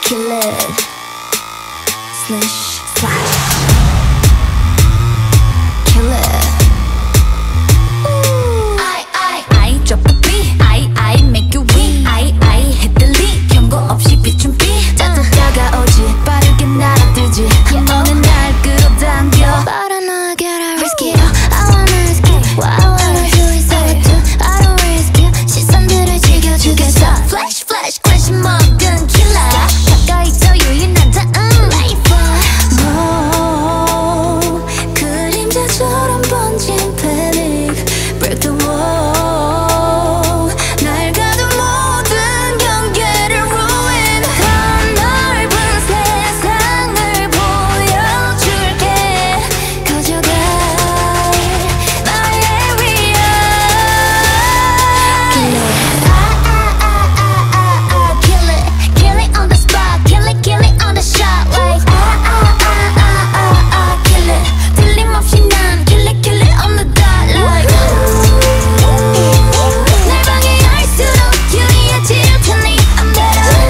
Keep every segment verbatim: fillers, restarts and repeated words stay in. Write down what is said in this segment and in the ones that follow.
kill it. Slish, slash, kill it. Ooh. I, I, I drop the beat. I, I make you weak. I, I hit the lead. 경고 없이 비춘 beat. 자꾸 다가오지 빠르게 날아들지. 너는 날 끌어당겨. But I know I gotta risk it all. I wanna risk it. What I wanna do is I do. I don't risk it. 시선들을 즐겨주겠어. Flash, flash, crash 먹은 killer. 가까이 더 유인한 다음 life. No, 그림자처럼 번진 panic. Break the wall. 날 가둔 모든 경계를 ruin. 더 넓은 세상을 보여줄게. 가져가 my area. Kill it. Kill it on the spot, kill it, kill it on the shot. Like ah ah ah ah ah ah, kill it. 틀림없이 난 kill it, kill it on the dot. Like 날 방해할수록 유리해질 테니 I'm better.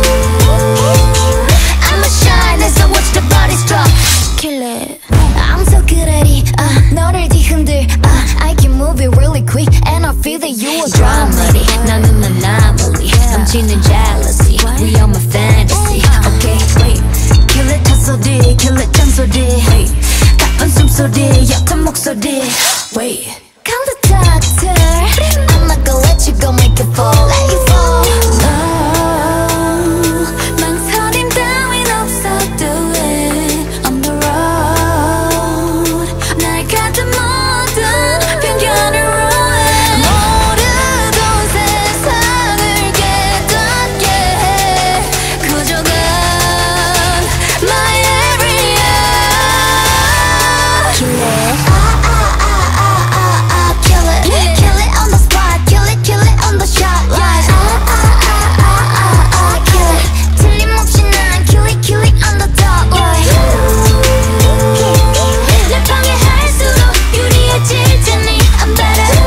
I'ma shine as I watch the bodies drop. Kill it. I'm so good at it. Uh, 너를 뒤흔들. Uh, I can move it really quick, and I feel that you are drama. 나는 anomaly. 넘치는 jealousy. We are my fantasy. Okay, wait. Kill it 잔소리, kill it 잔소리. 가쁜 숨소리, 옅은 목소리. Wait. Come the doctor. I'm not gonna let you go, make it fall, let you fall. No, 망설임 따윈 없어, do it on the road. 날 가둔 모든 편견을 ruin. 모르던 세상을 깨닫게 해. 가져가 my area. Kill it. Ah ah ah ah ah ah, kill it. Kill it on the spot, kill it, kill it on the shot. Like ah ah ah ah ah ah, kill it. 틀림없이 난 kill it, kill it on the dot. Like 날 방해할수록 유리해질 테니 I'm better.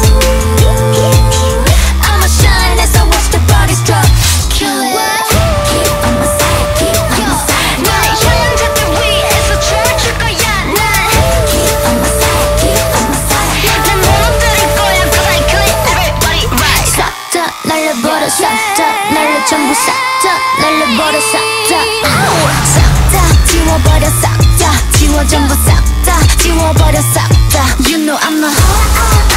I'ma shine as I watch the bodies drop. Kill it. Keep on my side, keep on my side. 나의 현장들 위에서 춤출 거야 난. Keep on my side, keep on my side. 난 무너뜨릴 거야 'cause I kill everybody right. 싹 다 날려버려 싹 다 날려 전부 싹 다 날려버려 싹 다. 싹 다 지워버려 싹 다 지워 전부 싹 다 지워버려 싹 다. You know I'm a